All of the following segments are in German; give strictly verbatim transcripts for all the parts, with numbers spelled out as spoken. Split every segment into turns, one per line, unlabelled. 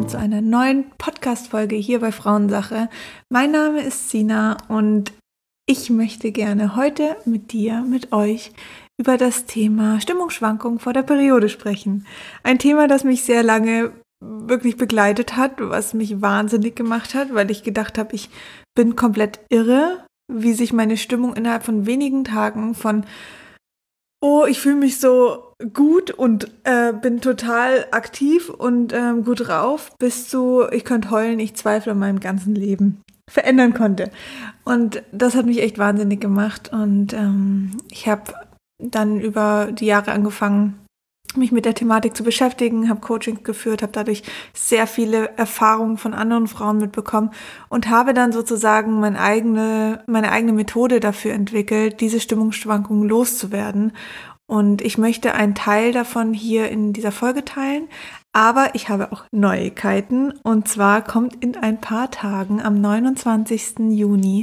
willkommen zu einer neuen Podcast-Folge hier bei Frauensache. Mein Name ist Sina und ich möchte gerne heute mit dir, mit euch über das Thema Stimmungsschwankungen vor der Periode sprechen. Ein Thema, das mich sehr lange wirklich begleitet hat, was mich wahnsinnig gemacht hat, weil ich gedacht habe, ich bin komplett irre, wie sich meine Stimmung innerhalb von wenigen Tagen von oh, ich fühle mich so gut und äh, bin total aktiv und ähm, gut drauf, bis zu, ich könnte heulen, ich zweifle an meinem ganzen Leben, verändern konnte. Und das hat mich echt wahnsinnig gemacht und ähm, ich habe dann über die Jahre angefangen, mich mit der Thematik zu beschäftigen, habe Coachings geführt, habe dadurch sehr viele Erfahrungen von anderen Frauen mitbekommen und habe dann sozusagen meine eigene, meine eigene Methode dafür entwickelt, diese Stimmungsschwankungen loszuwerden. Und ich möchte einen Teil davon hier in dieser Folge teilen, aber ich habe auch Neuigkeiten. Und zwar kommt in ein paar Tagen, am neunundzwanzigsten Juni,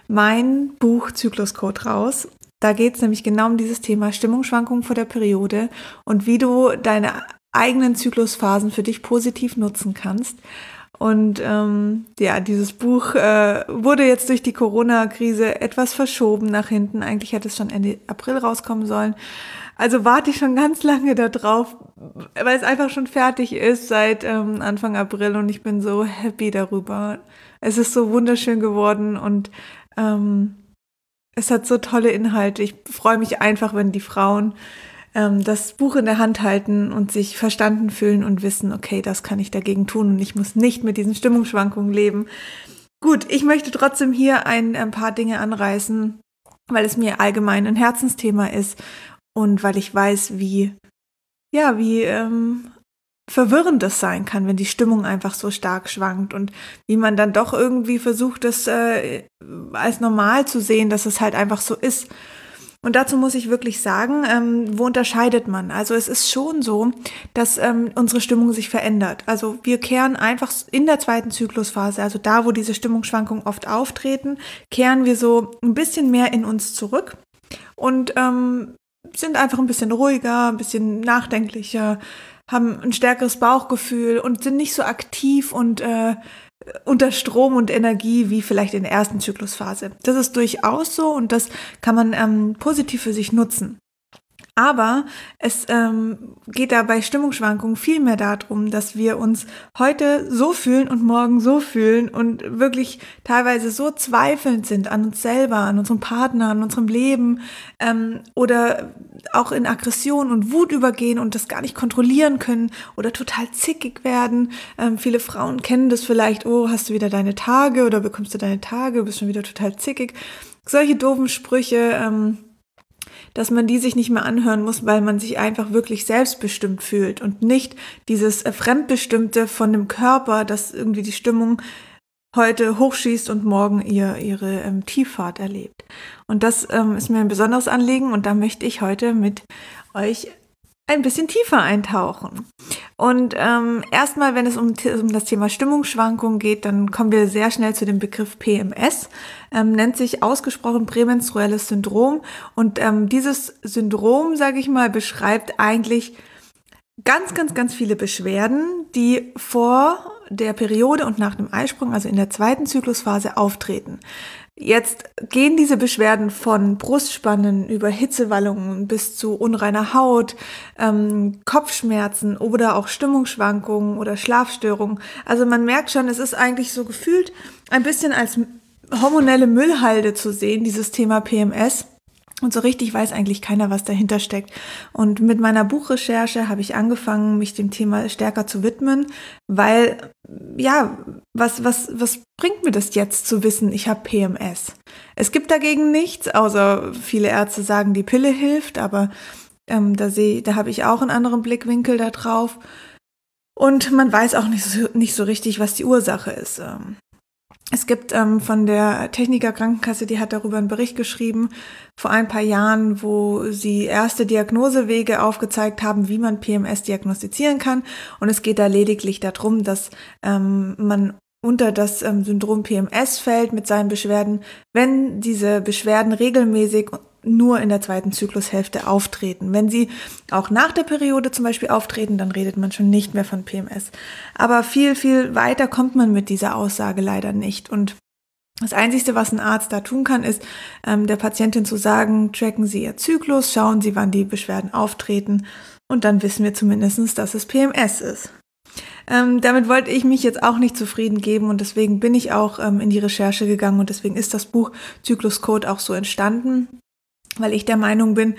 mein Buch Zykluscode raus. Da geht es nämlich genau um dieses Thema Stimmungsschwankungen vor der Periode und wie du deine eigenen Zyklusphasen für dich positiv nutzen kannst. Und ähm, ja, dieses Buch äh, wurde jetzt durch die Corona-Krise etwas verschoben nach hinten. Eigentlich hätte es schon Ende April rauskommen sollen. Also warte ich schon ganz lange da drauf, weil es einfach schon fertig ist seit ähm, Anfang April und ich bin so happy darüber. Es ist so wunderschön geworden und ähm, es hat so tolle Inhalte. Ich freue mich einfach, wenn die Frauen ähm, das Buch in der Hand halten und sich verstanden fühlen und wissen, okay, das kann ich dagegen tun und ich muss nicht mit diesen Stimmungsschwankungen leben. Gut, ich möchte trotzdem hier ein, ein paar Dinge anreißen, weil es mir allgemein ein Herzensthema ist und weil ich weiß, wie, ja, wie ähm, verwirrend das sein kann, wenn die Stimmung einfach so stark schwankt und wie man dann doch irgendwie versucht, das äh, als normal zu sehen, dass es halt einfach so ist. Und dazu muss ich wirklich sagen, ähm, wo unterscheidet man? Also es ist schon so, dass ähm, unsere Stimmung sich verändert. Also wir kehren einfach in der zweiten Zyklusphase, also da, wo diese Stimmungsschwankungen oft auftreten, kehren wir so ein bisschen mehr in uns zurück und ähm, sind einfach ein bisschen ruhiger, ein bisschen nachdenklicher, haben ein stärkeres Bauchgefühl und sind nicht so aktiv und äh, unter Strom und Energie wie vielleicht in der ersten Zyklusphase. Das ist durchaus so und das kann man ähm, positiv für sich nutzen. Aber es ähm, geht da bei Stimmungsschwankungen viel mehr darum, dass wir uns heute so fühlen und morgen so fühlen und wirklich teilweise so zweifelnd sind an uns selber, an unserem Partner, an unserem Leben ähm, oder auch in Aggression und Wut übergehen und das gar nicht kontrollieren können oder total zickig werden. Ähm, viele Frauen kennen das vielleicht, oh, hast du wieder deine Tage oder bekommst du deine Tage, bist schon wieder total zickig. Solche doofen Sprüche, ähm, dass man die sich nicht mehr anhören muss, weil man sich einfach wirklich selbstbestimmt fühlt und nicht dieses Fremdbestimmte von dem Körper, das irgendwie die Stimmung heute hochschießt und morgen ihr, ihre ähm, Tieffahrt erlebt. Und das ähm, ist mir ein besonderes Anliegen und da möchte ich heute mit euch ein bisschen tiefer eintauchen. Und ähm, erstmal, wenn es um, um das Thema Stimmungsschwankungen geht, dann kommen wir sehr schnell zu dem Begriff P M S, ähm, nennt sich ausgesprochen prämenstruelles Syndrom. Und ähm, dieses Syndrom, sage ich mal, beschreibt eigentlich ganz, ganz, ganz viele Beschwerden, die vor der Periode und nach dem Eisprung, also in der zweiten Zyklusphase, auftreten. Jetzt gehen diese Beschwerden von Brustspannen über Hitzewallungen bis zu unreiner Haut, ähm, Kopfschmerzen oder auch Stimmungsschwankungen oder Schlafstörungen. Also man merkt schon, es ist eigentlich so gefühlt ein bisschen als hormonelle Müllhalde zu sehen, dieses Thema P M S. Und so richtig weiß eigentlich keiner, was dahinter steckt. Und mit meiner Buchrecherche habe ich angefangen, mich dem Thema stärker zu widmen, weil, ja, was, was, was bringt mir das jetzt zu wissen, ich habe P M S? Es gibt dagegen nichts, außer viele Ärzte sagen, die Pille hilft, aber ähm, da sehe, da habe ich auch einen anderen Blickwinkel da drauf. Und man weiß auch nicht so, nicht so richtig, was die Ursache ist. Ähm, Es gibt ähm, von der Techniker Krankenkasse, die hat darüber einen Bericht geschrieben, vor ein paar Jahren, wo sie erste Diagnosewege aufgezeigt haben, wie man P M S diagnostizieren kann. Und es geht da lediglich darum, dass ähm, man unter das ähm, Syndrom P M S fällt mit seinen Beschwerden, wenn diese Beschwerden regelmäßig nur in der zweiten Zyklushälfte auftreten. Wenn sie auch nach der Periode zum Beispiel auftreten, dann redet man schon nicht mehr von P M S. Aber viel, viel weiter kommt man mit dieser Aussage leider nicht. Und das Einzige, was ein Arzt da tun kann, ist, ähm, der Patientin zu sagen, tracken Sie Ihr Zyklus, schauen Sie, wann die Beschwerden auftreten und dann wissen wir zumindest, dass es P M S ist. Ähm, damit wollte ich mich jetzt auch nicht zufrieden geben und deswegen bin ich auch ähm, in die Recherche gegangen und deswegen ist das Buch Zykluscode auch so entstanden, weil ich der Meinung bin,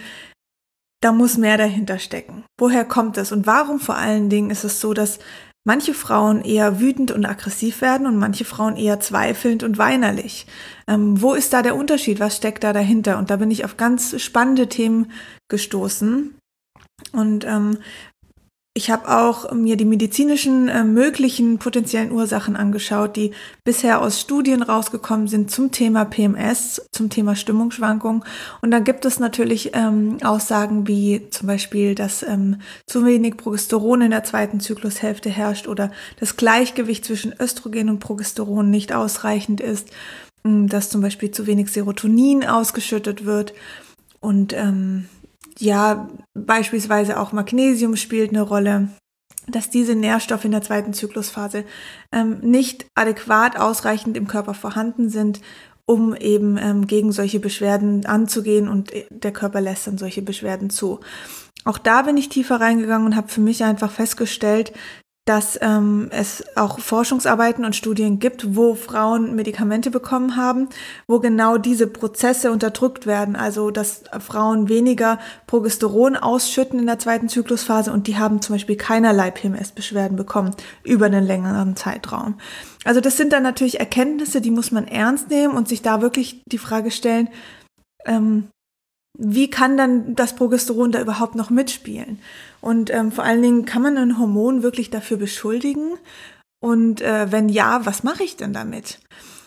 da muss mehr dahinter stecken. Woher kommt es und warum vor allen Dingen ist es so, dass manche Frauen eher wütend und aggressiv werden und manche Frauen eher zweifelnd und weinerlich? Ähm, wo ist da der Unterschied? Was steckt da dahinter? Und da bin ich auf ganz spannende Themen gestoßen. Und ähm, ich habe auch mir die medizinischen äh, möglichen potenziellen Ursachen angeschaut, die bisher aus Studien rausgekommen sind zum Thema P M S, zum Thema Stimmungsschwankungen. Und dann gibt es natürlich ähm, Aussagen wie zum Beispiel, dass ähm, zu wenig Progesteron in der zweiten Zyklushälfte herrscht oder das Gleichgewicht zwischen Östrogen und Progesteron nicht ausreichend ist, dass zum Beispiel zu wenig Serotonin ausgeschüttet wird und ähm, ja, beispielsweise auch Magnesium spielt eine Rolle, dass diese Nährstoffe in der zweiten Zyklusphase ähm, nicht adäquat ausreichend im Körper vorhanden sind, um eben ähm, gegen solche Beschwerden anzugehen und der Körper lässt dann solche Beschwerden zu. Auch da bin ich tiefer reingegangen und habe für mich einfach festgestellt, dass ähm, es auch Forschungsarbeiten und Studien gibt, wo Frauen Medikamente bekommen haben, wo genau diese Prozesse unterdrückt werden. Also, dass Frauen weniger Progesteron ausschütten in der zweiten Zyklusphase und die haben zum Beispiel keinerlei P M S-Beschwerden bekommen über einen längeren Zeitraum. Also das sind dann natürlich Erkenntnisse, die muss man ernst nehmen und sich da wirklich die Frage stellen, ähm, wie kann dann das Progesteron da überhaupt noch mitspielen? Und ähm, vor allen Dingen, kann man ein Hormon wirklich dafür beschuldigen? Und äh, wenn ja, was mache ich denn damit?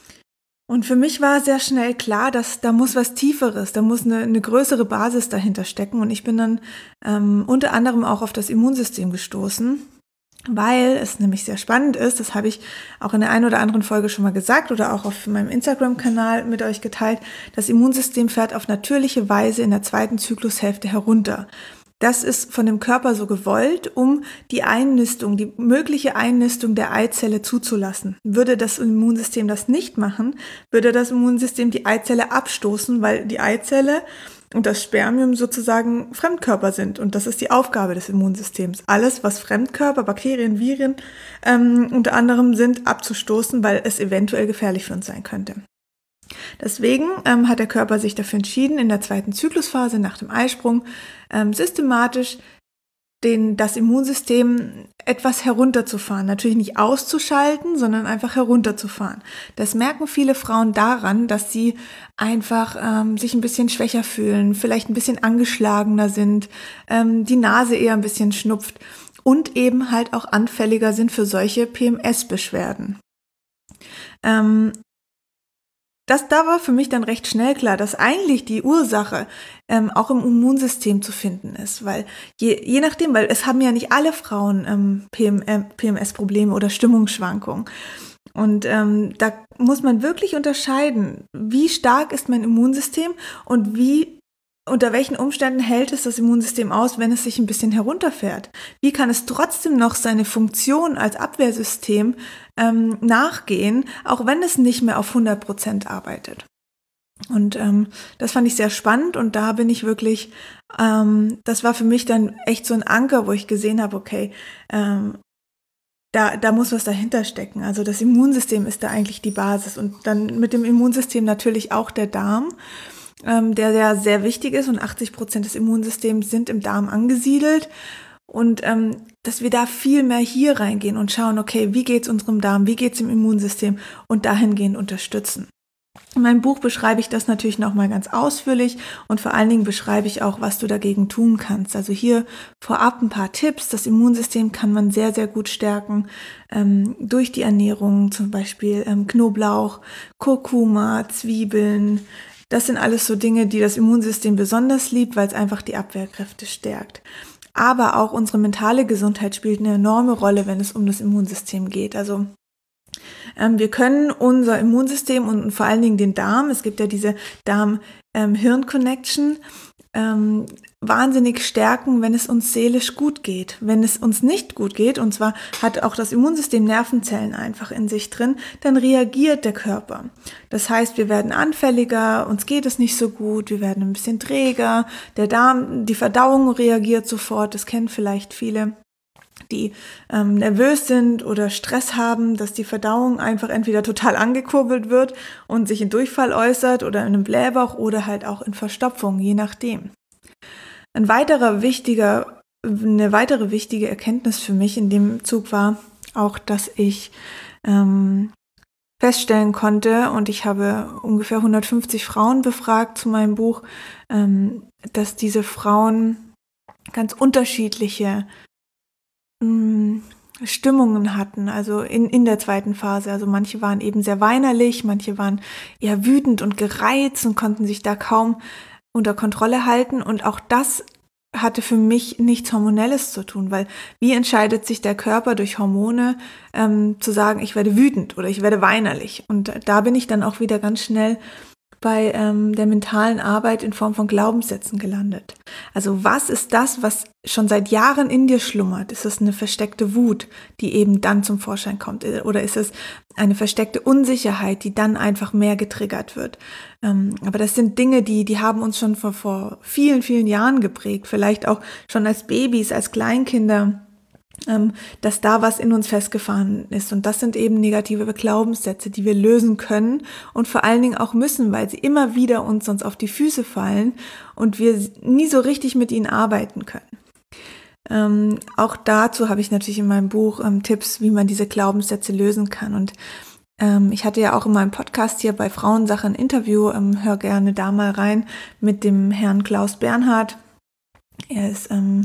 Und für mich war sehr schnell klar, dass da muss was Tieferes, da muss eine, eine größere Basis dahinter stecken. Und ich bin dann ähm, unter anderem auch auf das Immunsystem gestoßen, weil es nämlich sehr spannend ist, das habe ich auch in der einen oder anderen Folge schon mal gesagt oder auch auf meinem Instagram-Kanal mit euch geteilt, das Immunsystem fährt auf natürliche Weise in der zweiten Zyklushälfte herunter. Das ist von dem Körper so gewollt, um die Einnistung, die mögliche Einnistung der Eizelle zuzulassen. Würde das Immunsystem das nicht machen, würde das Immunsystem die Eizelle abstoßen, weil die Eizelle und das Spermium sozusagen Fremdkörper sind. Und das ist die Aufgabe des Immunsystems. Alles, was Fremdkörper, Bakterien, Viren ähm, unter anderem sind, abzustoßen, weil es eventuell gefährlich für uns sein könnte. Deswegen ähm, hat der Körper sich dafür entschieden, in der zweiten Zyklusphase nach dem Eisprung ähm, systematisch den, das Immunsystem etwas herunterzufahren. Natürlich nicht auszuschalten, sondern einfach herunterzufahren. Das merken viele Frauen daran, dass sie einfach ähm, sich ein bisschen schwächer fühlen, vielleicht ein bisschen angeschlagener sind, ähm, die Nase eher ein bisschen schnupft und eben halt auch anfälliger sind für solche P M S-Beschwerden. Ähm, Das, da war für mich dann recht schnell klar, dass eigentlich die Ursache ähm, auch im Immunsystem zu finden ist, weil je, je nachdem, weil es haben ja nicht alle Frauen ähm, P M, äh, P M S-Probleme oder Stimmungsschwankungen. Und ähm, da muss man wirklich unterscheiden, wie stark ist mein Immunsystem und wie unter welchen Umständen hält es das Immunsystem aus, wenn es sich ein bisschen herunterfährt? Wie kann es trotzdem noch seine Funktion als Abwehrsystem ähm, nachgehen, auch wenn es nicht mehr auf hundert Prozent arbeitet? Und ähm, das fand ich sehr spannend und da bin ich wirklich, ähm, das war für mich dann echt so ein Anker, wo ich gesehen habe, okay, ähm, da, da muss was dahinter stecken. Also das Immunsystem ist da eigentlich die Basis und dann mit dem Immunsystem natürlich auch der Darm, der ja sehr wichtig ist und achtzig Prozent des Immunsystems sind im Darm angesiedelt und ähm, dass wir da viel mehr hier reingehen und schauen, okay, wie geht's unserem Darm, wie geht's im Immunsystem und dahingehend unterstützen. In meinem Buch beschreibe ich das natürlich nochmal ganz ausführlich und vor allen Dingen beschreibe ich auch, was du dagegen tun kannst. Also hier vorab ein paar Tipps. Das Immunsystem kann man sehr, sehr gut stärken ähm, durch die Ernährung, zum Beispiel ähm, Knoblauch, Kurkuma, Zwiebeln. Das sind alles so Dinge, die das Immunsystem besonders liebt, weil es einfach die Abwehrkräfte stärkt. Aber auch unsere mentale Gesundheit spielt eine enorme Rolle, wenn es um das Immunsystem geht. Also Ähm, wir können unser Immunsystem und vor allen Dingen den Darm, es gibt ja diese Darm-Hirn-Connection, ähm, wahnsinnig stärken, wenn es uns seelisch gut geht. Wenn es uns nicht gut geht, und zwar hat auch das Immunsystem Nervenzellen einfach in sich drin, dann reagiert der Körper. Das heißt, wir werden anfälliger, uns geht es nicht so gut, wir werden ein bisschen träger, der Darm, die Verdauung reagiert sofort, das kennen vielleicht viele, die ähm, nervös sind oder Stress haben, dass die Verdauung einfach entweder total angekurbelt wird und sich in Durchfall äußert oder in einem Blähbauch oder halt auch in Verstopfung, je nachdem. Ein weiterer wichtiger, eine weitere wichtige Erkenntnis für mich in dem Zug war auch, dass ich ähm, feststellen konnte, und ich habe ungefähr hundertfünfzig Frauen befragt zu meinem Buch, ähm, dass diese Frauen ganz unterschiedliche Stimmungen hatten, also in, in der zweiten Phase. Also manche waren eben sehr weinerlich, manche waren eher wütend und gereizt und konnten sich da kaum unter Kontrolle halten. Und auch das hatte für mich nichts Hormonelles zu tun, weil wie entscheidet sich der Körper durch Hormone ähm, zu sagen, ich werde wütend oder ich werde weinerlich. Und da bin ich dann auch wieder ganz schnell bei ähm, der mentalen Arbeit in Form von Glaubenssätzen gelandet. Also was ist das, was schon seit Jahren in dir schlummert? Ist es eine versteckte Wut, die eben dann zum Vorschein kommt? Oder ist es eine versteckte Unsicherheit, die dann einfach mehr getriggert wird? Ähm, aber das sind Dinge, die, die haben uns schon vor, vor vielen, vielen Jahren geprägt. Vielleicht auch schon als Babys, als Kleinkinder, Ähm, dass da was in uns festgefahren ist. Und das sind eben negative Glaubenssätze, die wir lösen können und vor allen Dingen auch müssen, weil sie immer wieder uns sonst auf die Füße fallen und wir nie so richtig mit ihnen arbeiten können. Ähm, auch dazu habe ich natürlich in meinem Buch ähm, Tipps, wie man diese Glaubenssätze lösen kann. Und ähm, ich hatte ja auch in meinem Podcast hier bei Frauensache ein Interview, ähm, hör gerne da mal rein, mit dem Herrn Klaus Bernhard. Er ist ähm,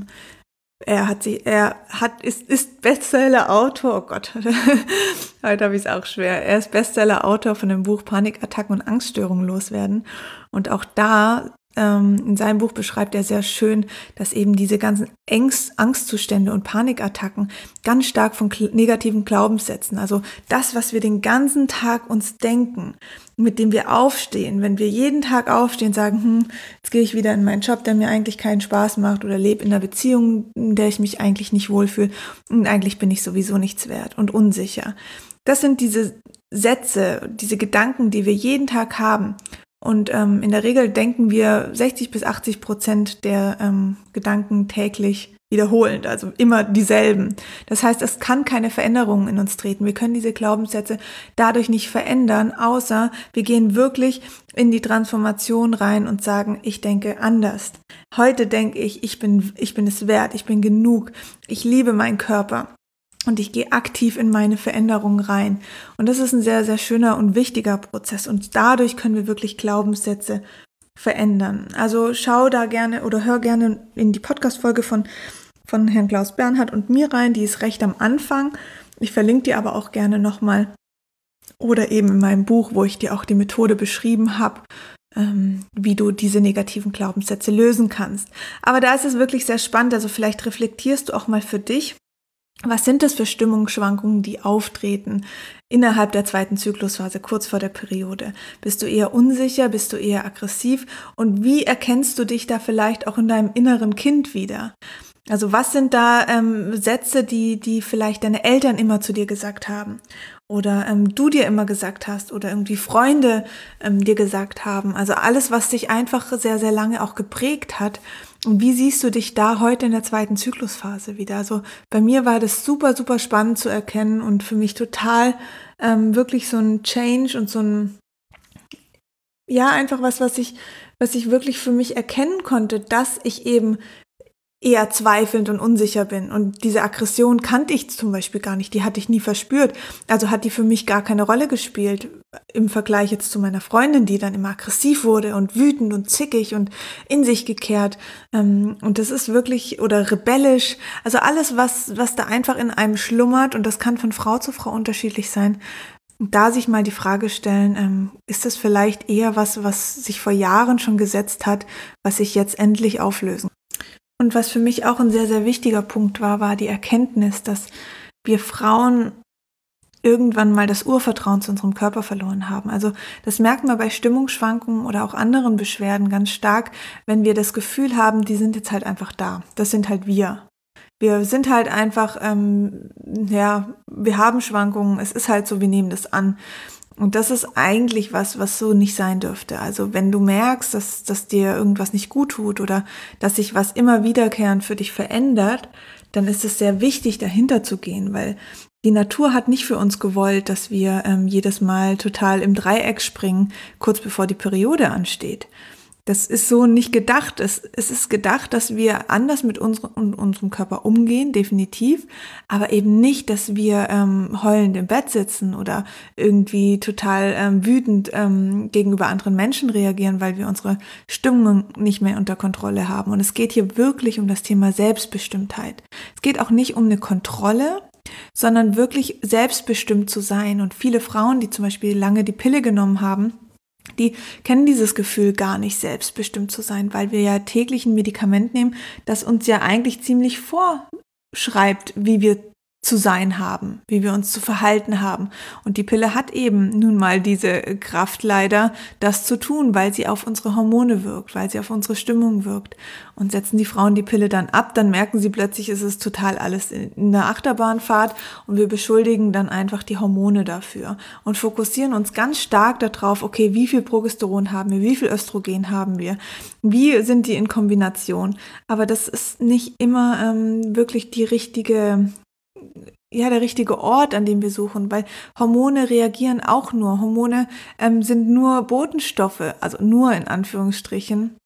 Er hat sich, er hat, ist, ist Bestseller-Autor, oh Gott, heute habe ich es auch schwer. Er ist Bestseller-Autor von dem Buch Panikattacken und Angststörungen loswerden. Und auch da, ähm, in seinem Buch beschreibt er sehr schön, dass eben diese ganzen Angst, Angstzustände und Panikattacken ganz stark von kl- negativen Glaubenssätzen, also das, was wir den ganzen Tag uns denken, mit dem wir aufstehen, wenn wir jeden Tag aufstehen und sagen, hm, jetzt gehe ich wieder in meinen Job, der mir eigentlich keinen Spaß macht oder lebe in einer Beziehung, in der ich mich eigentlich nicht wohlfühle und eigentlich bin ich sowieso nichts wert und unsicher. Das sind diese Sätze, diese Gedanken, die wir jeden Tag haben. Und ähm, in der Regel denken wir sechzig bis achtzig Prozent der ähm, Gedanken täglich wiederholend, also immer dieselben. Das heißt, es kann keine Veränderungen in uns treten. Wir können diese Glaubenssätze dadurch nicht verändern, außer wir gehen wirklich in die Transformation rein und sagen, ich denke anders. Heute denke ich, ich bin, ich bin es wert, ich bin genug, ich liebe meinen Körper. Und ich gehe aktiv in meine Veränderung rein. Und das ist ein sehr, sehr schöner und wichtiger Prozess. Und dadurch können wir wirklich Glaubenssätze verändern. Also schau da gerne oder hör gerne in die Podcast-Folge von, von Herrn Klaus Bernhard und mir rein. Die ist recht am Anfang. Ich verlinke dir aber auch gerne nochmal. Oder eben in meinem Buch, wo ich dir auch die Methode beschrieben habe, ähm, wie du diese negativen Glaubenssätze lösen kannst. Aber da ist es wirklich sehr spannend. Also vielleicht reflektierst du auch mal für dich, was sind das für Stimmungsschwankungen, die auftreten innerhalb der zweiten Zyklusphase, kurz vor der Periode? Bist du eher unsicher? Bist du eher aggressiv? Und wie erkennst du dich da vielleicht auch in deinem inneren Kind wieder? Also was sind da ähm, Sätze, die, die vielleicht deine Eltern immer zu dir gesagt haben? Oder ähm, du dir immer gesagt hast oder irgendwie Freunde ähm, dir gesagt haben. Also alles, was dich einfach sehr, sehr lange auch geprägt hat. Und wie siehst du dich da heute in der zweiten Zyklusphase wieder? Also bei mir war das super, super spannend zu erkennen und für mich total ähm, wirklich so ein Change und so ein, ja, einfach was, was ich, was ich wirklich für mich erkennen konnte, dass ich eben eher zweifelnd und unsicher bin. Und diese Aggression kannte ich zum Beispiel gar nicht, die hatte ich nie verspürt. Also hat die für mich gar keine Rolle gespielt im Vergleich jetzt zu meiner Freundin, die dann immer aggressiv wurde und wütend und zickig und in sich gekehrt. Und das ist wirklich, oder rebellisch, also alles, was, was da einfach in einem schlummert, und das kann von Frau zu Frau unterschiedlich sein. Da sich mal die Frage stellen, ist das vielleicht eher was, was sich vor Jahren schon gesetzt hat, was sich jetzt endlich auflösen? Und was für mich auch ein sehr, sehr wichtiger Punkt war, war die Erkenntnis, dass wir Frauen irgendwann mal das Urvertrauen zu unserem Körper verloren haben. Also das merkt man bei Stimmungsschwankungen oder auch anderen Beschwerden ganz stark, wenn wir das Gefühl haben, die sind jetzt halt einfach da. Das sind halt wir. Wir sind halt einfach, ähm, ja, wir haben Schwankungen, es ist halt so, wir nehmen das an. Und das ist eigentlich was, was so nicht sein dürfte. Also wenn du merkst, dass, dass dir irgendwas nicht gut tut oder dass sich was immer wiederkehrend für dich verändert, dann ist es sehr wichtig, dahinter zu gehen, weil die Natur hat nicht für uns gewollt, dass wir ähm, jedes Mal total im Dreieck springen, kurz bevor die Periode ansteht. Das ist so nicht gedacht. Es, es ist gedacht, dass wir anders mit unserem, unserem Körper umgehen, definitiv, aber eben nicht, dass wir ähm, heulend im Bett sitzen oder irgendwie total ähm, wütend ähm, gegenüber anderen Menschen reagieren, weil wir unsere Stimmung nicht mehr unter Kontrolle haben. Und es geht hier wirklich um das Thema Selbstbestimmtheit. Es geht auch nicht um eine Kontrolle, sondern wirklich selbstbestimmt zu sein. Und viele Frauen, die zum Beispiel lange die Pille genommen haben, die kennen dieses Gefühl gar nicht, selbstbestimmt zu sein, weil wir ja täglich ein Medikament nehmen, das uns ja eigentlich ziemlich vorschreibt, wie wir zu sein haben, wie wir uns zu verhalten haben. Und die Pille hat eben nun mal diese Kraft leider, das zu tun, weil sie auf unsere Hormone wirkt, weil sie auf unsere Stimmung wirkt. Und setzen die Frauen die Pille dann ab, dann merken sie plötzlich, es ist total alles in der Achterbahnfahrt und wir beschuldigen dann einfach die Hormone dafür und fokussieren uns ganz stark darauf, okay, wie viel Progesteron haben wir, wie viel Östrogen haben wir, wie sind die in Kombination. Aber das ist nicht immer ähm, wirklich die richtige ja, der richtige Ort, an dem wir suchen, weil Hormone reagieren auch nur. Hormone ähm, sind nur Botenstoffe, also nur in Anführungsstrichen,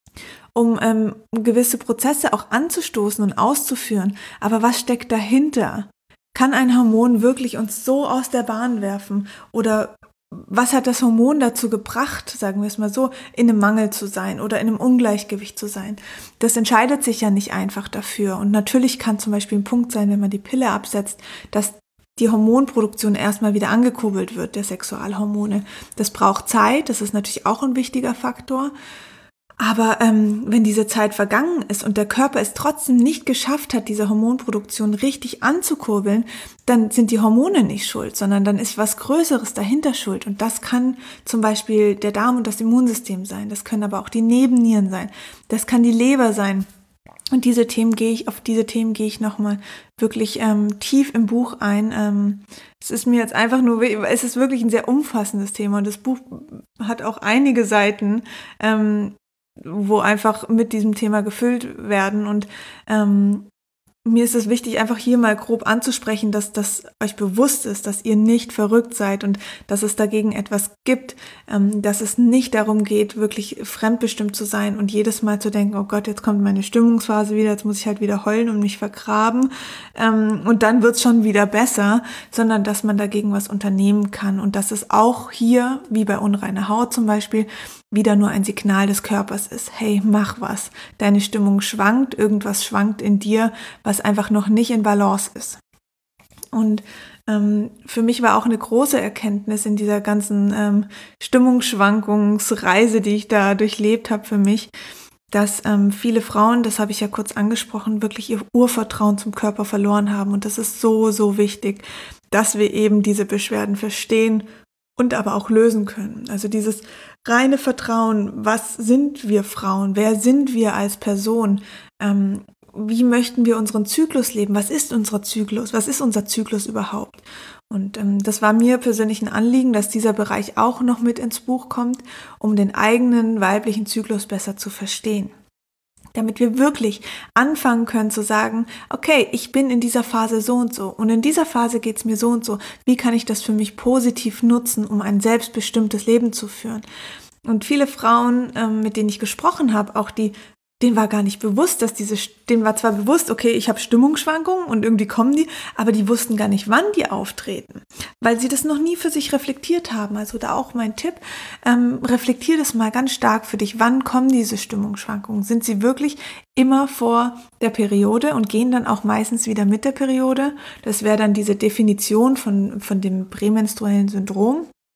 um ähm, gewisse Prozesse auch anzustoßen und auszuführen. Aber was steckt dahinter? Kann ein Hormon wirklich uns so aus der Bahn werfen? Oder was hat das Hormon dazu gebracht, sagen wir es mal so, in einem Mangel zu sein oder in einem Ungleichgewicht zu sein? Das entscheidet sich ja nicht einfach dafür. Und natürlich kann zum Beispiel ein Punkt sein, wenn man die Pille absetzt, dass die Hormonproduktion erstmal wieder angekurbelt wird, der Sexualhormone. Das braucht Zeit, das ist natürlich auch ein wichtiger Faktor. Aber ähm, wenn diese Zeit vergangen ist und der Körper es trotzdem nicht geschafft hat, diese Hormonproduktion richtig anzukurbeln, dann sind die Hormone nicht schuld, sondern dann ist was Größeres dahinter schuld. Und das kann zum Beispiel der Darm und das Immunsystem sein, das können aber auch die Nebennieren sein, das kann die Leber sein. Und diese Themen gehe ich, auf diese Themen gehe ich nochmal wirklich ähm, tief im Buch ein. Ähm, es ist mir jetzt einfach nur, es ist wirklich ein sehr umfassendes Thema und das Buch hat auch einige Seiten, ähm, wo einfach mit diesem Thema gefüllt werden und ähm, mir ist es wichtig, einfach hier mal grob anzusprechen, dass das euch bewusst ist, dass ihr nicht verrückt seid und dass es dagegen etwas gibt, ähm, dass es nicht darum geht, wirklich fremdbestimmt zu sein und jedes Mal zu denken, oh Gott, jetzt kommt meine Stimmungsphase wieder, jetzt muss ich halt wieder heulen und mich vergraben ähm, und dann wird's schon wieder besser, sondern dass man dagegen was unternehmen kann und dass es auch hier, wie bei unreiner Haut zum Beispiel, wieder nur ein Signal des Körpers ist. Hey, mach was. Deine Stimmung schwankt, irgendwas schwankt in dir, was einfach noch nicht in Balance ist. Und ähm, für mich war auch eine große Erkenntnis in dieser ganzen ähm, Stimmungsschwankungsreise, die ich da durchlebt habe für mich, dass ähm, viele Frauen, das habe ich ja kurz angesprochen, wirklich ihr Urvertrauen zum Körper verloren haben. Und das ist so, so wichtig, dass wir eben diese Beschwerden verstehen und aber auch lösen können. Also dieses reine Vertrauen, was sind wir Frauen, wer sind wir als Person, ähm, wie möchten wir unseren Zyklus leben, was ist unser Zyklus, was ist unser Zyklus überhaupt? Und ähm, das war mir persönlich ein Anliegen, dass dieser Bereich auch noch mit ins Buch kommt, um den eigenen weiblichen Zyklus besser zu verstehen. Damit wir wirklich anfangen können zu sagen, okay, ich bin in dieser Phase so und so und in dieser Phase geht's mir so und so. Wie kann ich das für mich positiv nutzen, um ein selbstbestimmtes Leben zu führen? Und viele Frauen, ähm, mit denen ich gesprochen habe, auch die denen war gar nicht bewusst, dass diese, denen war zwar bewusst, okay, ich habe Stimmungsschwankungen und irgendwie kommen die, aber die wussten gar nicht, wann die auftreten, weil sie das noch nie für sich reflektiert haben. Also da auch mein Tipp, ähm, reflektier das mal ganz stark für dich. Wann kommen diese Stimmungsschwankungen? Sind sie wirklich immer vor der Periode und gehen dann auch meistens wieder mit der Periode? Das wäre dann diese Definition von, von dem prämenstruellen Syndrom.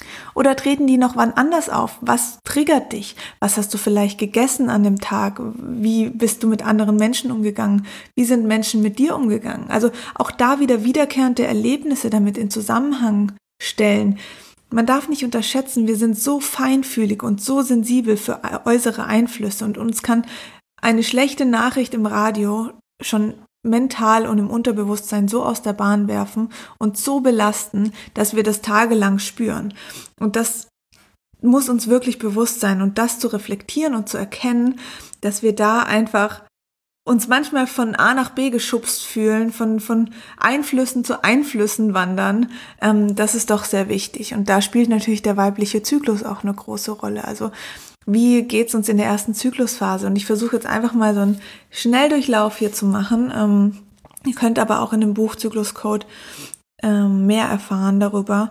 Oder treten die noch wann anders auf? Was triggert dich? Was hast du vielleicht gegessen an dem Tag? Wie bist du mit anderen Menschen umgegangen? Wie sind Menschen mit dir umgegangen? Also auch da wieder wiederkehrende Erlebnisse damit in Zusammenhang stellen. Man darf nicht unterschätzen, wir sind so feinfühlig und so sensibel für äußere Einflüsse und uns kann eine schlechte Nachricht im Radio schon mental und im Unterbewusstsein so aus der Bahn werfen und so belasten, dass wir das tagelang spüren. Und das muss uns wirklich bewusst sein und das zu reflektieren und zu erkennen, dass wir da einfach uns manchmal von A nach B geschubst fühlen, von, von Einflüssen zu Einflüssen wandern, ähm, das ist doch sehr wichtig. Und da spielt natürlich der weibliche Zyklus auch eine große Rolle. Also wie geht's uns in der ersten Zyklusphase? Und ich versuche jetzt einfach mal so einen Schnelldurchlauf hier zu machen. Ähm, ihr könnt aber auch in dem Buch Zykluscode ähm, mehr erfahren darüber.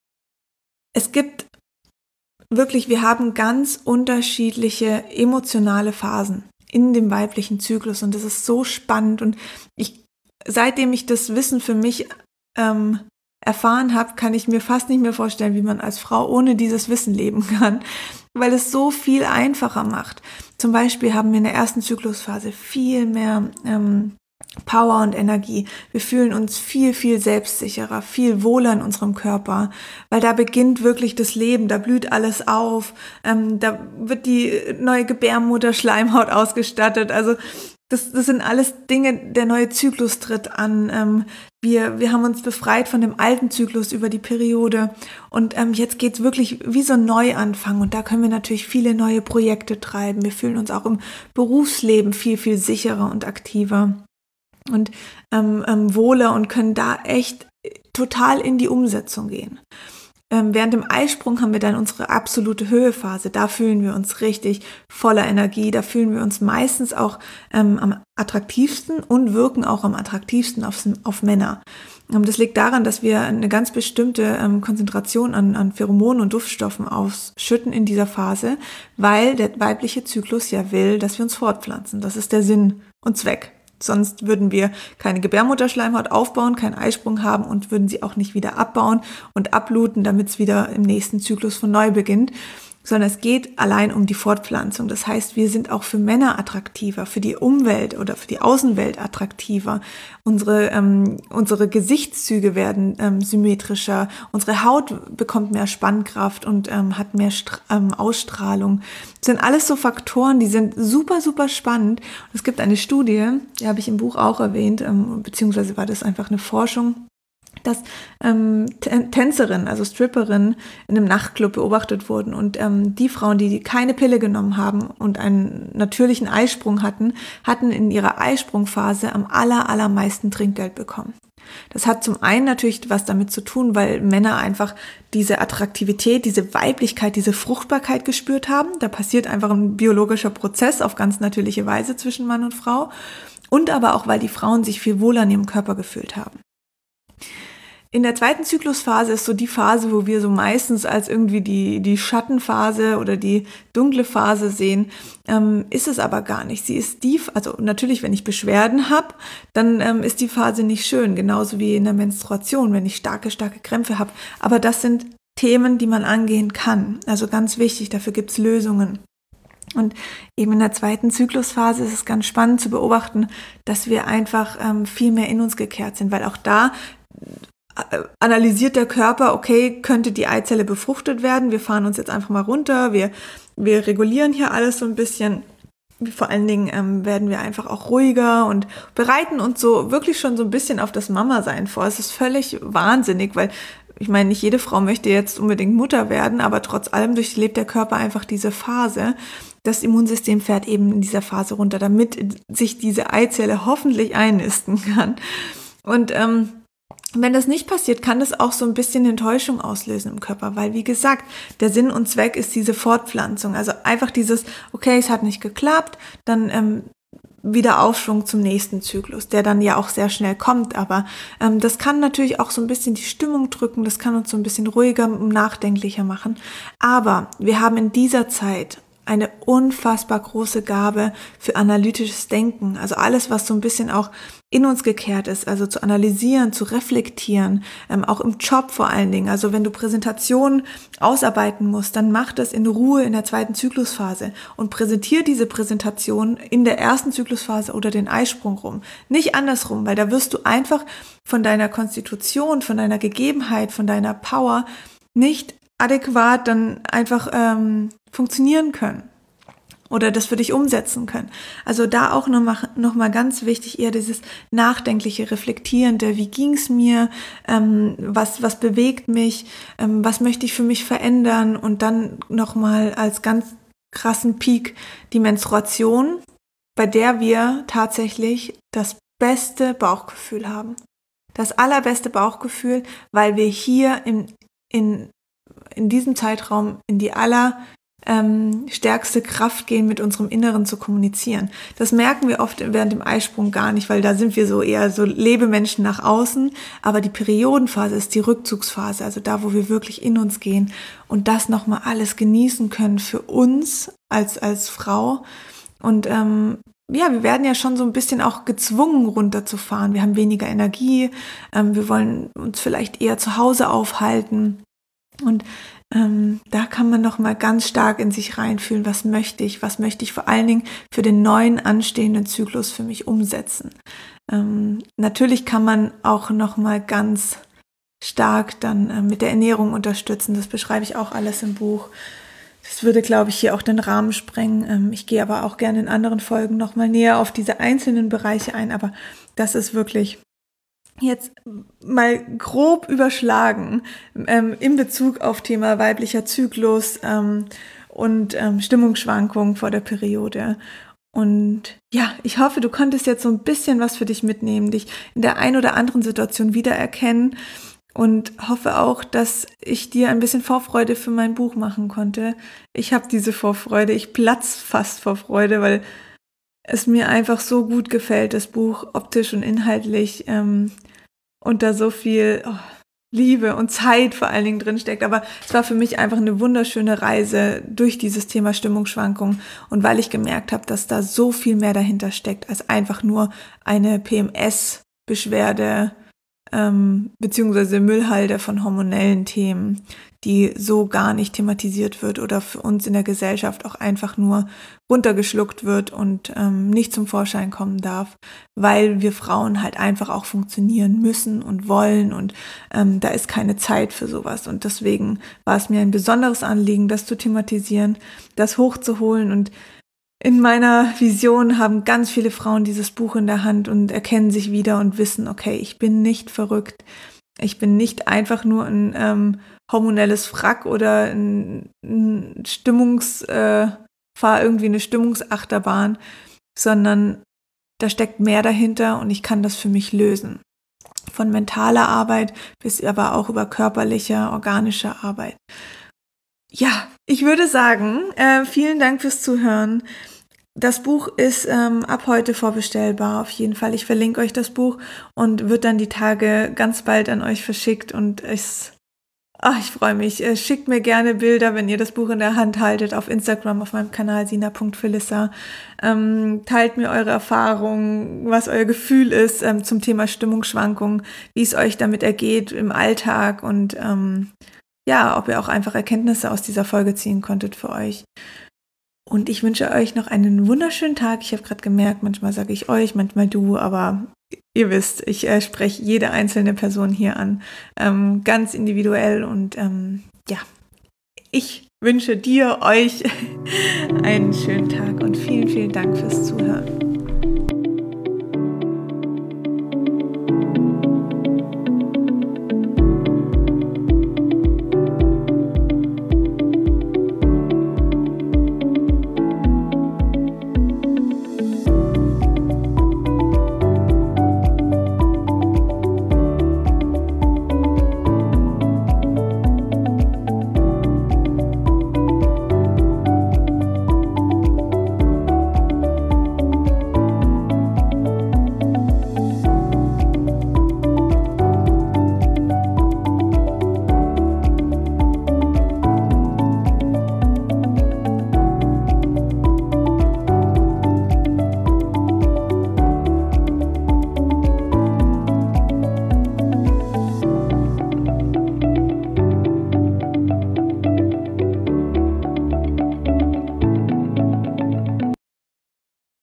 Es gibt wirklich, wir haben ganz unterschiedliche emotionale Phasen in dem weiblichen Zyklus und das ist so spannend. Und ich, seitdem ich das Wissen für mich ähm, erfahren habe, kann ich mir fast nicht mehr vorstellen, wie man als Frau ohne dieses Wissen leben kann, weil es so viel einfacher macht. Zum Beispiel haben wir in der ersten Zyklusphase viel mehr ähm, Power und Energie. Wir fühlen uns viel, viel selbstsicherer, viel wohler in unserem Körper, weil da beginnt wirklich das Leben, da blüht alles auf, ähm, da wird die neue Gebärmutterschleimhaut ausgestattet, also Das, das sind alles Dinge, der neue Zyklus tritt an. Ähm, wir, wir haben uns befreit von dem alten Zyklus über die Periode und ähm, jetzt geht's wirklich wie so ein Neuanfang und da können wir natürlich viele neue Projekte treiben. Wir fühlen uns auch im Berufsleben viel, viel sicherer und aktiver und ähm, ähm, wohler und können da echt total in die Umsetzung gehen. Ähm, während dem Eisprung haben wir dann unsere absolute Höhephase. Da fühlen wir uns richtig voller Energie. Da fühlen wir uns meistens auch ähm, am attraktivsten und wirken auch am attraktivsten auf, auf Männer. Ähm, das liegt daran, dass wir eine ganz bestimmte ähm, Konzentration an, an Pheromonen und Duftstoffen ausschütten in dieser Phase, weil der weibliche Zyklus ja will, dass wir uns fortpflanzen. Das ist der Sinn und Zweck. Sonst würden wir keine Gebärmutterschleimhaut aufbauen, keinen Eisprung haben und würden sie auch nicht wieder abbauen und abluten, damit es wieder im nächsten Zyklus von neu beginnt, sondern es geht allein um die Fortpflanzung. Das heißt, wir sind auch für Männer attraktiver, für die Umwelt oder für die Außenwelt attraktiver. Unsere, ähm, unsere Gesichtszüge werden ähm, symmetrischer, unsere Haut bekommt mehr Spannkraft und ähm, hat mehr Stra- ähm, Ausstrahlung. Das sind alles so Faktoren, die sind super, super spannend. Und es gibt eine Studie, die habe ich im Buch auch erwähnt, ähm, beziehungsweise war das einfach eine Forschung, dass ähm, T- Tänzerinnen, also Stripperinnen in einem Nachtclub beobachtet wurden und ähm, die Frauen, die keine Pille genommen haben und einen natürlichen Eisprung hatten, hatten in ihrer Eisprungphase am aller, allermeisten Trinkgeld bekommen. Das hat zum einen natürlich was damit zu tun, weil Männer einfach diese Attraktivität, diese Weiblichkeit, diese Fruchtbarkeit gespürt haben. Da passiert einfach ein biologischer Prozess auf ganz natürliche Weise zwischen Mann und Frau und aber auch, weil die Frauen sich viel wohler in ihrem Körper gefühlt haben. In der zweiten Zyklusphase ist so die Phase, wo wir so meistens als irgendwie die, die Schattenphase oder die dunkle Phase sehen, ähm, ist es aber gar nicht. Sie ist die, also natürlich, wenn ich Beschwerden habe, dann ähm, ist die Phase nicht schön, genauso wie in der Menstruation, wenn ich starke, starke Krämpfe habe. Aber das sind Themen, die man angehen kann. Also ganz wichtig, dafür gibt's Lösungen. Und eben in der zweiten Zyklusphase ist es ganz spannend zu beobachten, dass wir einfach ähm, viel mehr in uns gekehrt sind, weil auch da analysiert der Körper, okay, könnte die Eizelle befruchtet werden, wir fahren uns jetzt einfach mal runter, wir, wir regulieren hier alles so ein bisschen, vor allen Dingen ähm, werden wir einfach auch ruhiger und bereiten uns so wirklich schon so ein bisschen auf das Mama-Sein vor. Es ist völlig wahnsinnig, weil ich meine, nicht jede Frau möchte jetzt unbedingt Mutter werden, aber trotz allem durchlebt der Körper einfach diese Phase. Das Immunsystem fährt eben in dieser Phase runter, damit sich diese Eizelle hoffentlich einnisten kann. Und ähm, wenn das nicht passiert, kann das auch so ein bisschen Enttäuschung auslösen im Körper, weil wie gesagt, der Sinn und Zweck ist diese Fortpflanzung. Also einfach dieses, okay, es hat nicht geklappt, dann ähm, wieder Aufschwung zum nächsten Zyklus, der dann ja auch sehr schnell kommt. Aber ähm, das kann natürlich auch so ein bisschen die Stimmung drücken, das kann uns so ein bisschen ruhiger und nachdenklicher machen. Aber wir haben in dieser Zeit eine unfassbar große Gabe für analytisches Denken. Also alles, was so ein bisschen auch in uns gekehrt ist, also zu analysieren, zu reflektieren, ähm, auch im Job vor allen Dingen. Also wenn du Präsentationen ausarbeiten musst, dann mach das in Ruhe in der zweiten Zyklusphase und präsentier diese Präsentation in der ersten Zyklusphase oder den Eisprung rum. Nicht andersrum, weil da wirst du einfach von deiner Konstitution, von deiner Gegebenheit, von deiner Power nicht adäquat dann einfach ähm, funktionieren können oder das für dich umsetzen können. Also da auch nochmal noch mal ganz wichtig, eher dieses nachdenkliche, reflektierende, wie ging's mir, ähm, was, was bewegt mich, ähm, was möchte ich für mich verändern und dann nochmal als ganz krassen Peak die Menstruation, bei der wir tatsächlich das beste Bauchgefühl haben. Das allerbeste Bauchgefühl, weil wir hier in, in in diesem Zeitraum in die aller ähm, stärkste Kraft gehen, mit unserem Inneren zu kommunizieren. Das merken wir oft während dem Eisprung gar nicht, weil da sind wir so eher so Lebemenschen nach außen, aber die Periodenphase ist die Rückzugsphase, also da, wo wir wirklich in uns gehen und das nochmal alles genießen können für uns als, als Frau und ähm, ja, wir werden ja schon so ein bisschen auch gezwungen, runterzufahren. Wir haben weniger Energie, ähm, wir wollen uns vielleicht eher zu Hause aufhalten. Und ähm, da kann man noch mal ganz stark in sich reinfühlen, was möchte ich, was möchte ich vor allen Dingen für den neuen anstehenden Zyklus für mich umsetzen. Ähm, natürlich kann man auch noch mal ganz stark dann äh, mit der Ernährung unterstützen. Das beschreibe ich auch alles im Buch. Das würde, glaube ich, hier auch den Rahmen sprengen. Ähm, ich gehe aber auch gerne in anderen Folgen noch mal näher auf diese einzelnen Bereiche ein. Aber das ist wirklich jetzt mal grob überschlagen ähm, in Bezug auf Thema weiblicher Zyklus ähm, und ähm, Stimmungsschwankungen vor der Periode. Und ja, ich hoffe, du konntest jetzt so ein bisschen was für dich mitnehmen, dich in der ein oder anderen Situation wiedererkennen und hoffe auch, dass ich dir ein bisschen Vorfreude für mein Buch machen konnte. Ich habe diese Vorfreude, ich platz fast vor Freude, weil es mir einfach so gut gefällt, das Buch optisch und inhaltlich ähm, und da so viel oh, Liebe und Zeit vor allen Dingen drin steckt. Aber es war für mich einfach eine wunderschöne Reise durch dieses Thema Stimmungsschwankungen und weil ich gemerkt habe, dass da so viel mehr dahinter steckt, als einfach nur eine P M S-Beschwerde ähm, beziehungsweise Müllhalde von hormonellen Themen, die so gar nicht thematisiert wird oder für uns in der Gesellschaft auch einfach nur runtergeschluckt wird und ähm, nicht zum Vorschein kommen darf, weil wir Frauen halt einfach auch funktionieren müssen und wollen und ähm, da ist keine Zeit für sowas und deswegen war es mir ein besonderes Anliegen, das zu thematisieren, das hochzuholen und in meiner Vision haben ganz viele Frauen dieses Buch in der Hand und erkennen sich wieder und wissen, okay, ich bin nicht verrückt. Ich bin nicht einfach nur ein ähm, hormonelles Wrack oder ein, ein Stimmungs, äh, fahr irgendwie eine Stimmungsachterbahn, sondern da steckt mehr dahinter und ich kann das für mich lösen. Von mentaler Arbeit bis aber auch über körperliche, organische Arbeit. Ja, ich würde sagen, äh, vielen Dank fürs Zuhören. Das Buch ist ähm, ab heute vorbestellbar, auf jeden Fall. Ich verlinke euch das Buch und wird dann die Tage ganz bald an euch verschickt und es, ach, ich freue mich. Äh, schickt mir gerne Bilder, wenn ihr das Buch in der Hand haltet, auf Instagram, auf meinem Kanal sina punkt philissa. Ähm, teilt mir eure Erfahrungen, was euer Gefühl ist ähm, zum Thema Stimmungsschwankungen, wie es euch damit ergeht im Alltag und ähm, ja, ob ihr auch einfach Erkenntnisse aus dieser Folge ziehen konntet für euch. Und ich wünsche euch noch einen wunderschönen Tag. Ich habe gerade gemerkt, manchmal sage ich euch, manchmal du, aber ihr wisst, ich äh, spreche jede einzelne Person hier an, ähm, ganz individuell. Und ähm, ja, ich wünsche dir, euch einen schönen Tag und vielen, vielen Dank fürs Zuhören.